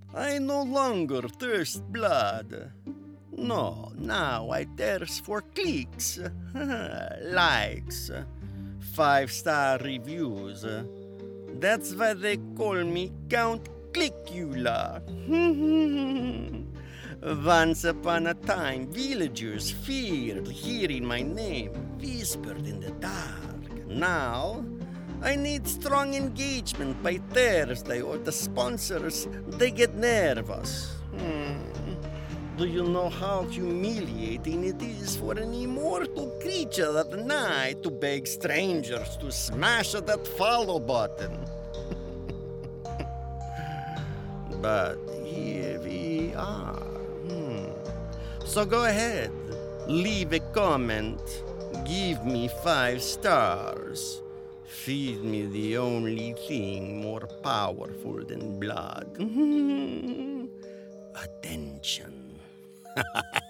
I no longer thirst blood. No, now I thirst for clicks, likes, 5-star reviews. That's why they call me Count Clickula. Once upon a time, villagers feared hearing my name whispered in the dark. Now, I need strong engagement by Thursday or the sponsors, they get nervous. Do you know how humiliating it is for an immortal creature at night to beg strangers to smash that follow button? But here we are. So go ahead, leave a comment, give me 5 stars. Feed me the only thing more powerful than blood. Attention.